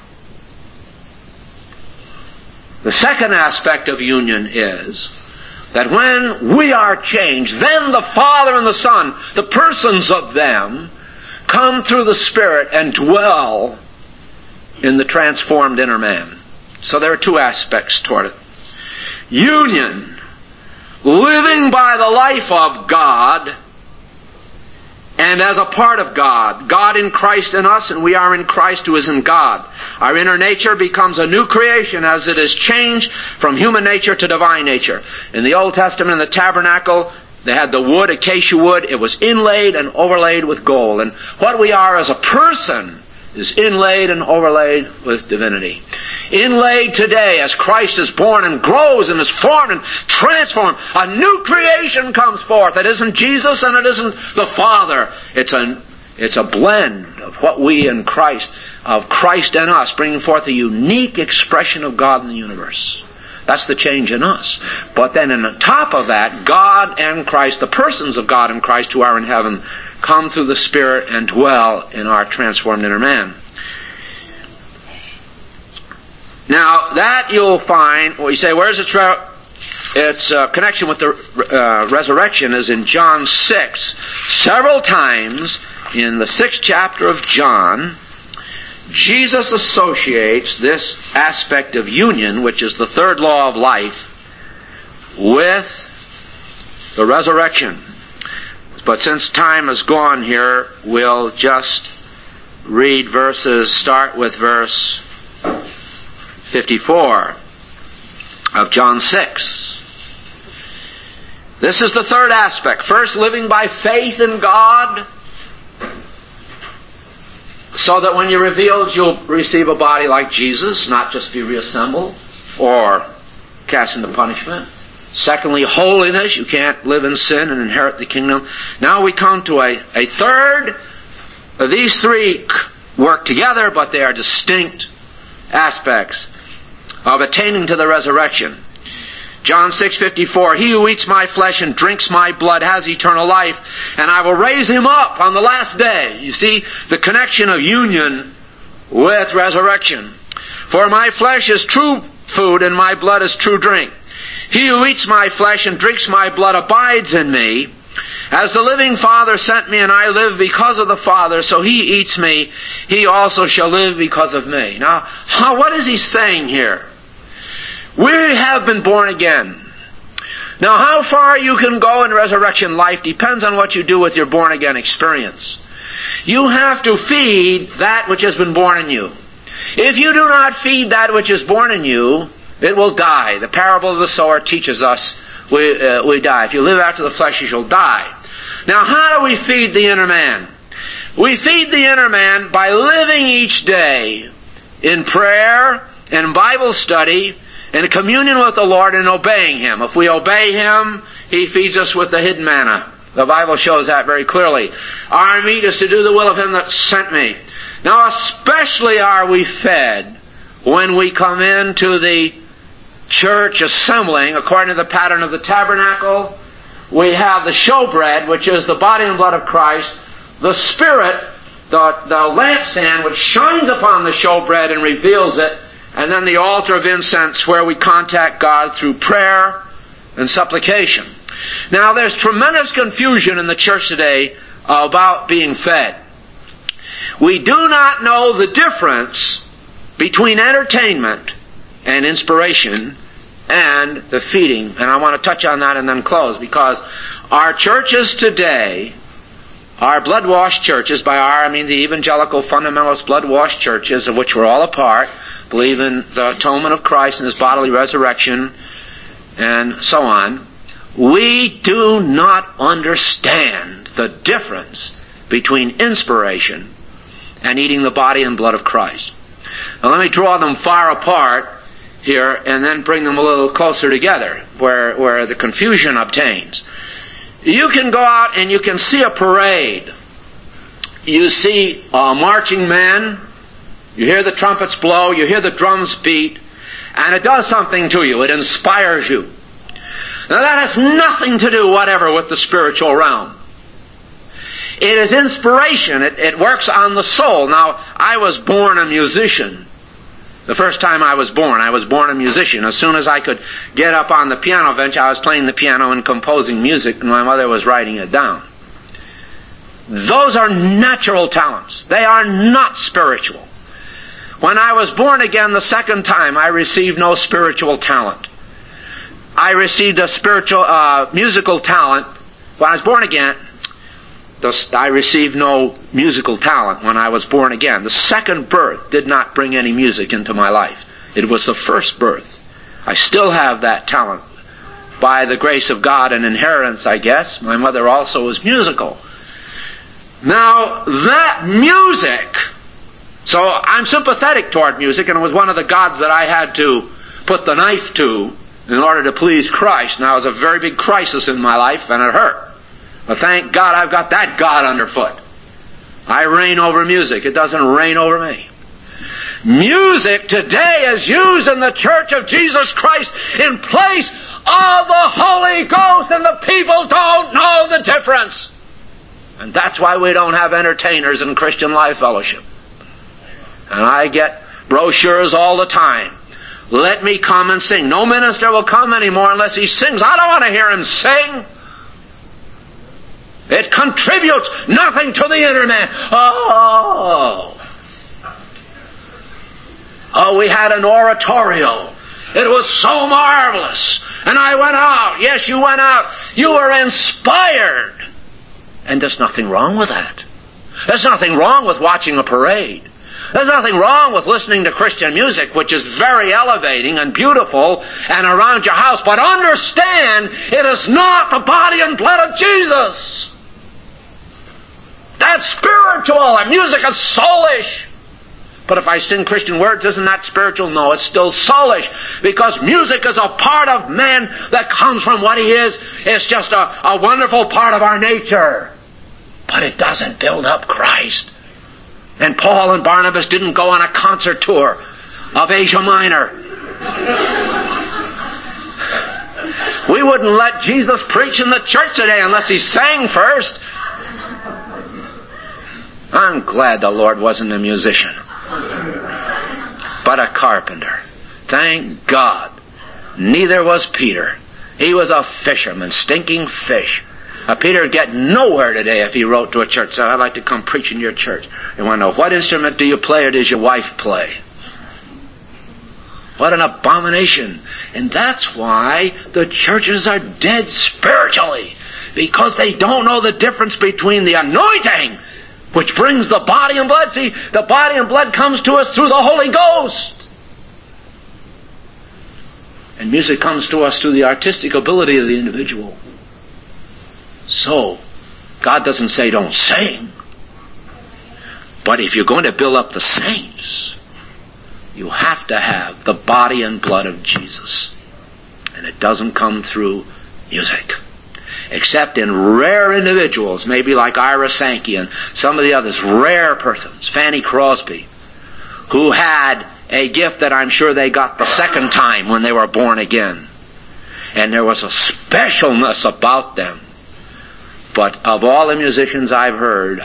The second aspect of union is that when we are changed, then the Father and the Son, the persons of them, come through the Spirit and dwell in the transformed inner man. So there are two aspects toward it. Union, living by the life of God, and as a part of God. God in Christ in us, and we are in Christ who is in God. Our inner nature becomes a new creation as it is changed from human nature to divine nature. In the Old Testament, in the tabernacle, they had the wood, acacia wood. It was inlaid and overlaid with gold. And what we are as a person is inlaid and overlaid with divinity. Inlaid today as Christ is born and grows and is formed and transformed. A new creation comes forth. It isn't Jesus and it isn't the Father. It's a blend of what we in Christ, of Christ and us, bringing forth a unique expression of God in the universe. That's the change in us. But then on top of that, God and Christ, the persons of God and Christ who are in heaven, come through the Spirit and dwell in our transformed inner man. Now, that you'll find, well, you say, where's its connection with the resurrection is in John 6. Several times in the 6th chapter of John, Jesus associates this aspect of union, which is the third law of life, with the resurrection. But since time is gone here, we'll just read verses, start with verse 54 of John 6. This is the third aspect. First, living by faith in God, so that when you're revealed, you'll receive a body like Jesus, not just be reassembled or cast into punishment. Secondly, holiness. You can't live in sin and inherit the kingdom. Now we come to a third. These three work together, but they are distinct aspects of attaining to the resurrection. John 6:54, he who eats my flesh and drinks my blood has eternal life, and I will raise him up on the last day. You see the connection of union with resurrection. For my flesh is true food, and my blood is true drink. He who eats my flesh and drinks my blood abides in me. As the living Father sent me, and I live because of the Father, so he eats me, he also shall live because of me. Now, what is he saying here? We have been born again. Now, how far you can go in resurrection life depends on what you do with your born again experience. You have to feed that which has been born in you. If you do not feed that which is born in you, it will die. The parable of the sower teaches us we die. If you live after the flesh, you shall die. Now, how do we feed the inner man? We feed the inner man by living each day in prayer, in Bible study, in communion with the Lord, and obeying Him. If we obey Him, He feeds us with the hidden manna. The Bible shows that very clearly. Our meat is to do the will of Him that sent me. Now, especially are we fed when we come into the church assembling according to the pattern of the tabernacle. We have the showbread, which is the body and blood of Christ, the Spirit, the lampstand, which shines upon the showbread and reveals it, and then the altar of incense, where we contact God through prayer and supplication. Now, there's tremendous confusion in the church today about being fed. We do not know the difference between entertainment and inspiration and the feeding. And I want to touch on that and then close, because our churches today, our blood-washed churches, by our I mean the evangelical fundamentalist blood-washed churches, of which we're all a part, believe in the atonement of Christ and His bodily resurrection and so on, we do not understand the difference between inspiration and eating the body and blood of Christ. Now let me draw them far apart here and then bring them a little closer together where the confusion obtains. You can go out and you can see a parade. You see marching men, you hear the trumpets blow, you hear the drums beat, and it does something to you. It inspires you. Now that has nothing to do whatever with the spiritual realm. It is inspiration. It works on the soul. Now, I was born a musician. The first time I was born a musician. As soon as I could get up on the piano bench, I was playing the piano and composing music, and my mother was writing it down. Those are natural talents. They are not spiritual. When I was born again the second time, I received no spiritual talent. I received a spiritual, musical talent. When I was born again, I received no musical talent when I was born again. The second birth did not bring any music into my life. It was the first birth. I still have that talent. By the grace of God and inheritance, I guess. My mother also was musical. Now, that music, so I'm sympathetic toward music, and it was one of the gods that I had to put the knife to in order to please Christ. Now, it was a very big crisis in my life, and it hurt. But thank God I've got that God underfoot. I reign over music. It doesn't reign over me. Music today is used in the Church of Jesus Christ in place of the Holy Ghost, and the people don't know the difference. And that's why we don't have entertainers in Christian Life Fellowship. And I get brochures all the time. Let me come and sing. No minister will come anymore unless he sings. I don't want to hear him sing. It contributes nothing to the inner man. Oh, we had an oratorio. It was so marvelous. And I went out. Yes, you went out. You were inspired. And there's nothing wrong with that. There's nothing wrong with watching a parade. There's nothing wrong with listening to Christian music, which is very elevating and beautiful and around your house. But understand, it is not the body and blood of Jesus. That's spiritual, and music is soulish. But if I sing Christian words, isn't that spiritual? No, it's still soulish, because music is a part of man that comes from what he is. It's just a wonderful part of our nature. But it doesn't build up Christ. And Paul and Barnabas didn't go on a concert tour of Asia Minor. We wouldn't let Jesus preach in the church today unless he sang first. I'm glad the Lord wasn't a musician, but a carpenter. Thank God. Neither was Peter. He was a fisherman, stinking fish. Peter would get nowhere today if he wrote to a church, said, I'd like to come preach in your church. You want to know, what instrument do you play, or does your wife play? What an abomination. And that's why the churches are dead spiritually, because they don't know the difference between the anointing, which brings the body and blood. See, the body and blood comes to us through the Holy Ghost. And music comes to us through the artistic ability of the individual. So, God doesn't say don't sing. But if you're going to build up the saints, you have to have the body and blood of Jesus. And it doesn't come through music. Except in rare individuals, maybe like Ira Sankey and some of the others, rare persons, Fanny Crosby, who had a gift that I'm sure they got the second time when they were born again. And there was a specialness about them. But of all the musicians I've heard,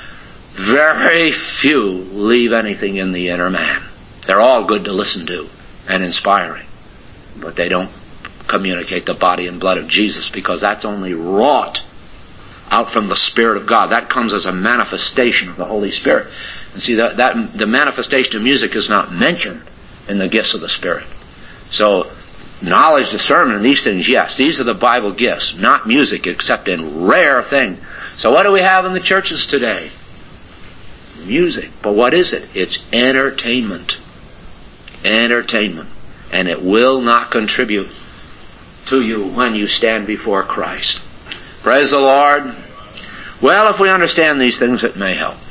very few leave anything in the inner man. They're all good to listen to and inspiring. But they don't communicate the body and blood of Jesus, because that's only wrought out from the Spirit of God. That comes as a manifestation of the Holy Spirit. And see, that the manifestation of music is not mentioned in the gifts of the Spirit. So, knowledge, discernment, and these things, yes, these are the Bible gifts, not music, except in rare things. So what do we have in the churches today? Music. But what is it? It's entertainment. Entertainment. And it will not contribute to you when you stand before Christ. Praise the Lord. Well, if we understand these things, it may help.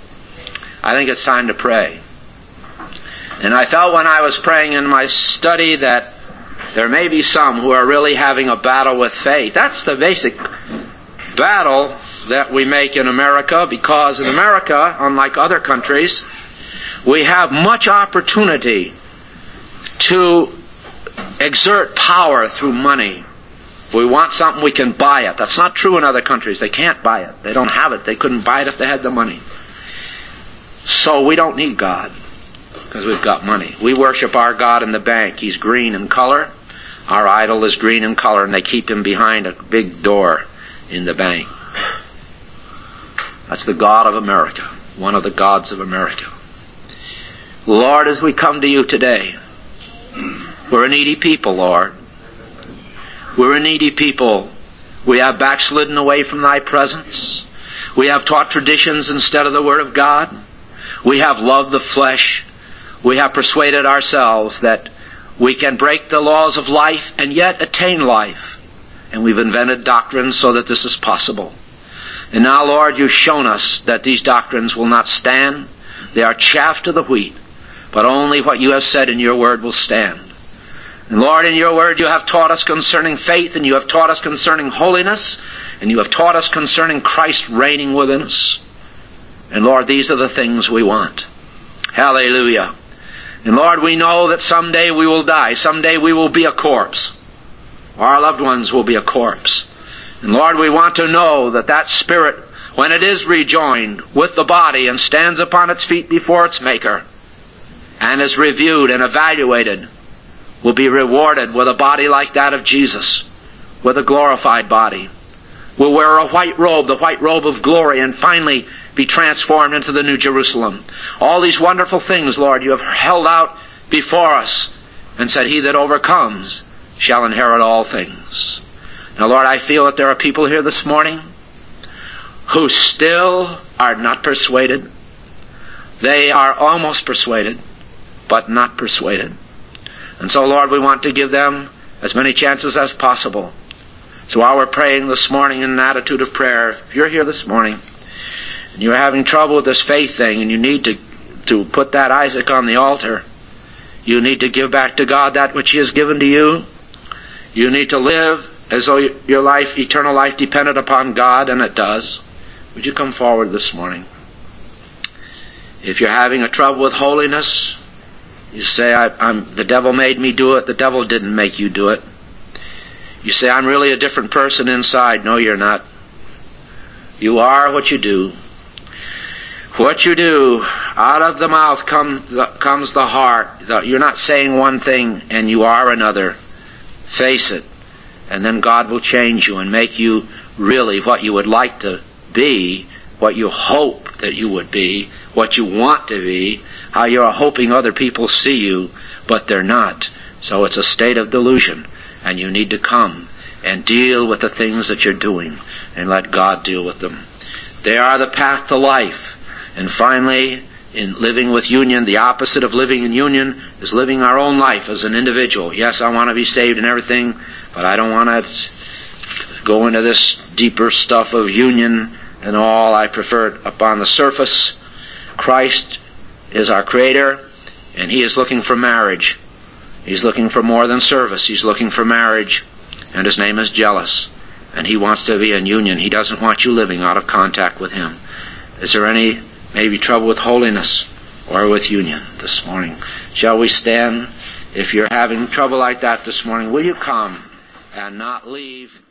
I think it's time to pray. And I felt when I was praying in my study that there may be some who are really having a battle with faith. That's the basic battle that we make in America, because in America, unlike other countries, we have much opportunity to exert power through money. If we want something, we can buy it. That's not true in other countries. They can't buy it. They don't have it. They couldn't buy it if they had the money. So we don't need God, because we've got money. We worship our God in the bank. He's green in color. Our idol is green in color, and they keep him behind a big door in the bank. That's the God of America, one of the gods of America. Lord, as we come to you today, we're a needy people, Lord. We're a needy people. We have backslidden away from thy presence. We have taught traditions instead of the Word of God. We have loved the flesh. We have persuaded ourselves that we can break the laws of life and yet attain life. And we've invented doctrines so that this is possible. And now, Lord, you've shown us that these doctrines will not stand. They are chaff to the wheat. But only what you have said in your word will stand. And Lord, in your word you have taught us concerning faith, and you have taught us concerning holiness, and you have taught us concerning Christ reigning within us. And Lord, these are the things we want. Hallelujah. And Lord, we know that someday we will die. Someday we will be a corpse. Our loved ones will be a corpse. And Lord, we want to know that that spirit, when it is rejoined with the body and stands upon its feet before its Maker, and is reviewed and evaluated, will be rewarded with a body like that of Jesus, with a glorified body. Will wear a white robe, the white robe of glory, and finally be transformed into the New Jerusalem. All these wonderful things, Lord, you have held out before us and said, he that overcomes shall inherit all things. Now, Lord, I feel that there are people here this morning who still are not persuaded. They are almost persuaded, but not persuaded. And so, Lord, we want to give them as many chances as possible. So while we're praying this morning in an attitude of prayer, if you're here this morning and you're having trouble with this faith thing and you need to put that Isaac on the altar, you need to give back to God that which He has given to you. You need to live as though your life, eternal life, depended upon God, and it does. Would you come forward this morning? If you're having a trouble with holiness, you say, the devil made me do it. The devil didn't make you do it. You say, I'm really a different person inside. No, you're not. You are what you do. What you do, out of the mouth comes the heart. You're not saying one thing and you are another. Face it. And then God will change you and make you really what you would like to be, what you hope that you would be, what you want to be, how you're hoping other people see you, but they're not. So it's a state of delusion, and you need to come and deal with the things that you're doing and let God deal with them. They are the path to life. And finally, in living with union, the opposite of living in union is living our own life as an individual. Yes, I want to be saved and everything, but I don't want to go into this deeper stuff of union and all. I prefer it upon the surface. Christ is our Creator, and He is looking for marriage. He's looking for more than service. He's looking for marriage, and His name is jealous. And He wants to be in union. He doesn't want you living out of contact with Him. Is there any maybe trouble with holiness or with union this morning? Shall we stand? If you're having trouble like that this morning, will you come and not leave